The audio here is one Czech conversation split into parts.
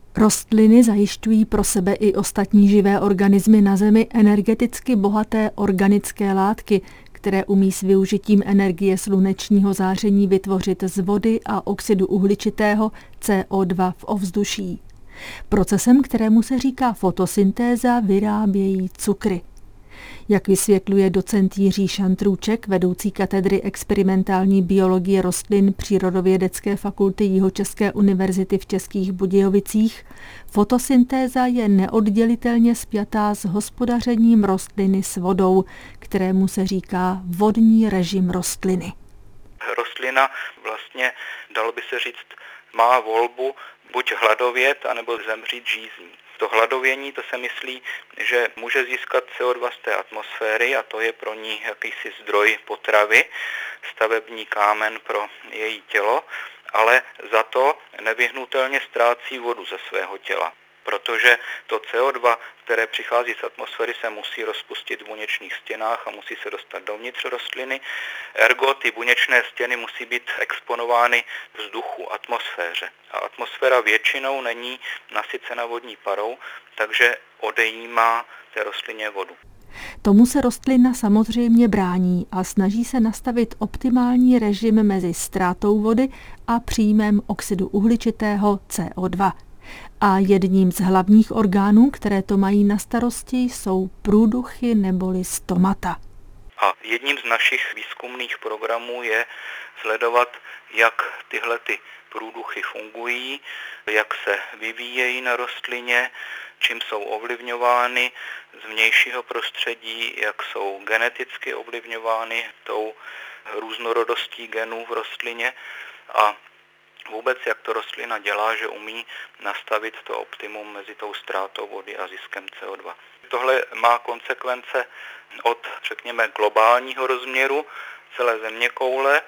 Rostliny zajišťují pro sebe i ostatní živé organismy na Zemi energeticky bohaté organické látky, které umí s využitím energie slunečního záření vytvořit z vody a oxidu uhličitého CO2 v ovzduší. Procesem, kterému se říká fotosyntéza, vyrábějí cukry. Jak vysvětluje docent Jiří Šantrůček, vedoucí katedry experimentální biologie rostlin Přírodovědecké fakulty Jihočeské univerzity v Českých Budějovicích, fotosyntéza je neoddělitelně spjatá s hospodařením rostliny s vodou, kterému se říká vodní režim rostliny. Rostlina vlastně, dalo by se říct, má volbu buď hladovět, anebo zemřít žízní. To hladovění, to se myslí, že může získat CO2 z té atmosféry a to je pro ní jakýsi zdroj potravy, stavební kámen pro její tělo, ale za to nevyhnutelně ztrácí vodu ze svého těla. Protože to CO2, které přichází z atmosféry, se musí rozpustit v buněčných stěnách a musí se dostat dovnitř rostliny. Ergo ty buněčné stěny musí být exponovány vzduchu, atmosféře. A atmosféra většinou není nasycena vodní parou, takže odejímá té rostlině vodu. Tomu se rostlina samozřejmě brání a snaží se nastavit optimální režim mezi ztrátou vody a příjmem oxidu uhličitého CO2. A jedním z hlavních orgánů, které to mají na starosti, jsou průduchy neboli stomata. A jedním z našich výzkumných programů je sledovat, jak tyhle průduchy fungují, jak se vyvíjejí na rostlině, čím jsou ovlivňovány z vnějšího prostředí, jak jsou geneticky ovlivňovány tou různorodostí genů v rostlině a vůbec, jak to rostlina dělá, že umí nastavit to optimum mezi tou ztrátou vody a ziskem CO2. Tohle má konsekvence od, řekněme, globálního rozměru celé zeměkoule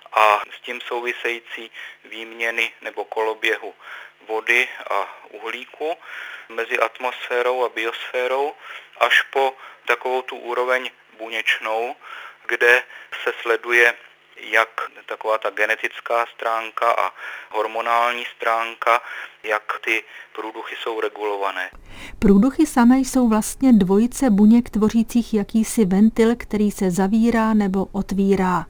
a s tím související výměny nebo koloběhu vody a uhlíku mezi atmosférou a biosférou až po takovou tu úroveň buněčnou, kde se sleduje jak taková ta genetická stránka a hormonální stránka, jak ty průduchy jsou regulované. Průduchy samé jsou vlastně dvojice buněk tvořících jakýsi ventil, který se zavírá nebo otvírá.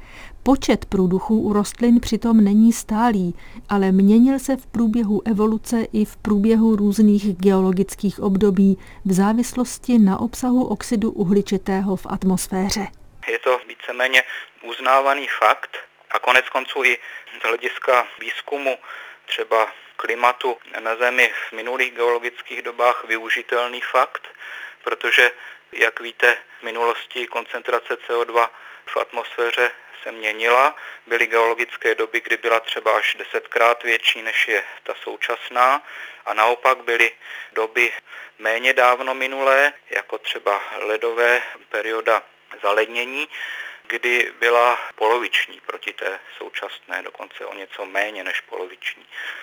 Počet průduchů u rostlin přitom není stálý, ale měnil se v průběhu evoluce i v průběhu různých geologických období v závislosti na obsahu oxidu uhličitého v atmosféře. Je to víceméně uznávaný fakt a konec konců i z hlediska výzkumu třeba klimatu na Zemi v minulých geologických dobách využitelný fakt, protože, jak víte, v minulosti koncentrace CO2 v atmosféře se měnila. Byly geologické doby, kdy byla třeba až 10krát větší, než je ta současná, a naopak byly doby méně dávno minulé, jako třeba ledové perioda zalednění, kdy byla poloviční proti té současné, dokonce o něco méně než poloviční.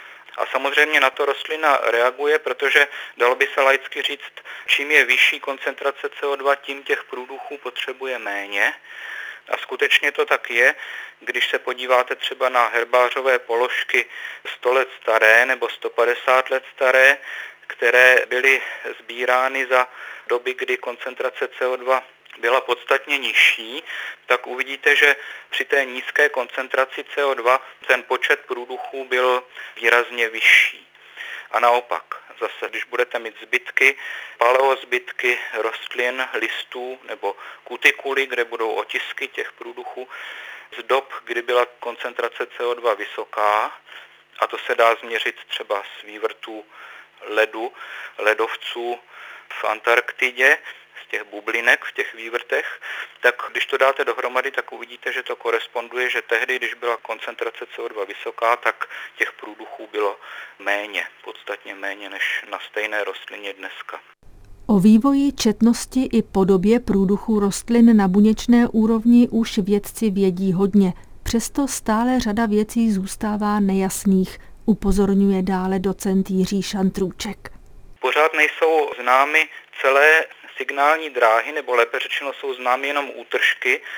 A samozřejmě na to rostlina reaguje, protože dalo by se laicky říct, čím je vyšší koncentrace CO2, tím těch průduchů potřebuje méně. A skutečně to tak je, když se podíváte třeba na herbářové položky 100 let staré nebo 150 let staré, které byly sbírány za doby, kdy koncentrace CO2 byla podstatně nižší, tak uvidíte, že při té nízké koncentraci CO2 ten počet průduchů byl výrazně vyšší. A naopak, zase, když budete mít zbytky, paleozbytky rostlin, listů nebo kutikuly, kde budou otisky těch průduchů z dob, kdy byla koncentrace CO2 vysoká, a to se dá změřit třeba z vývrtů ledu, ledovců v Antarktidě, z těch bublinek v těch vývrtech, tak když to dáte dohromady, tak uvidíte, že to koresponduje, že tehdy, když byla koncentrace CO2 vysoká, tak těch průduchů bylo méně, podstatně méně než na stejné rostlině dneska. O vývoji, četnosti i podobě průduchů rostlin na buněčné úrovni už vědci vědí hodně. Přesto stále řada věcí zůstává nejasných, upozorňuje dále docent Jiří Šantrůček. Pořád nejsou známy celé signální dráhy, nebo lépe řečeno jsou známy jenom útržky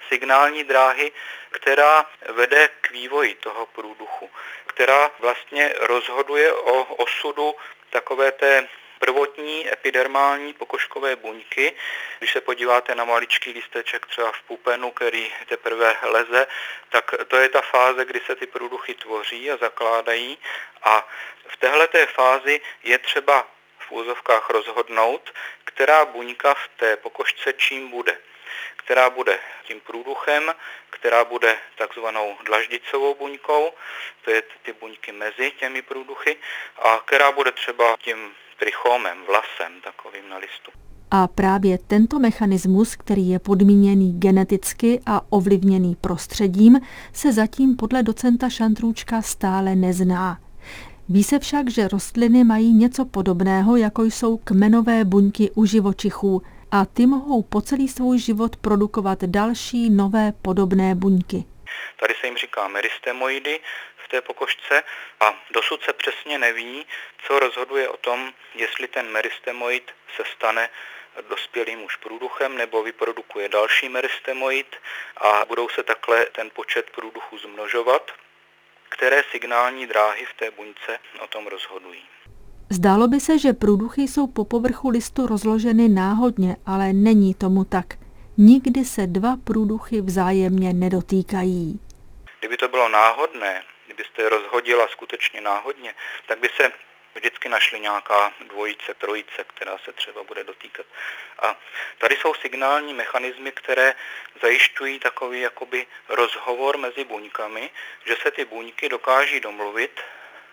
signální dráhy, která vede k vývoji toho průduchu, která vlastně rozhoduje o osudu takové té prvotní epidermální pokožkové buňky. Když se podíváte na maličký lísteček třeba v pupenu, který teprve leze, tak to je ta fáze, kdy se ty průduchy tvoří a zakládají. A v téhleté fázi je třeba v úzovkách rozhodnout, která buňka v té pokožce čím bude. Která bude tím průduchem, která bude takzvanou dlaždicovou buňkou, to je ty buňky mezi těmi průduchy, a která bude třeba tím trichomem, vlasem takovým na listu. A právě tento mechanismus, který je podmíněný geneticky a ovlivněný prostředím, se zatím podle docenta Šantrůčka stále nezná. Ví se však, že rostliny mají něco podobného, jako jsou kmenové buňky u živočichů, a ty mohou po celý svůj život produkovat další nové podobné buňky. Tady se jim říká meristemoidy v té pokožce a dosud se přesně neví, co rozhoduje o tom, jestli ten meristemoid se stane dospělým už průduchem nebo vyprodukuje další meristemoid a budou se takhle ten počet průduchů zmnožovat, které signální dráhy v té buňce o tom rozhodují. Zdálo by se, že průduchy jsou po povrchu listu rozloženy náhodně, ale není tomu tak. Nikdy se dva průduchy vzájemně nedotýkají. Kdyby to bylo náhodné, kdybyste je rozhodila skutečně náhodně, tak by se vždycky našly nějaká dvojice, trojice, která se třeba bude dotýkat. A tady jsou signální mechanismy, které zajišťují takový jakoby rozhovor mezi buňkami, že se ty buňky dokáží domluvit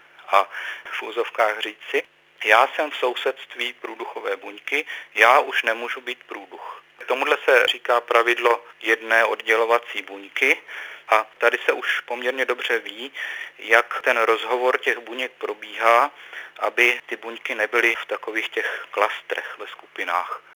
a v úzovkách říci, já jsem v sousedství průduchové buňky, já už nemůžu být průduch. Tomuhle se říká pravidlo jedné oddělovací buňky a tady se už poměrně dobře ví, jak ten rozhovor těch buněk probíhá, aby ty buňky nebyly v takových těch klastrech ve skupinách.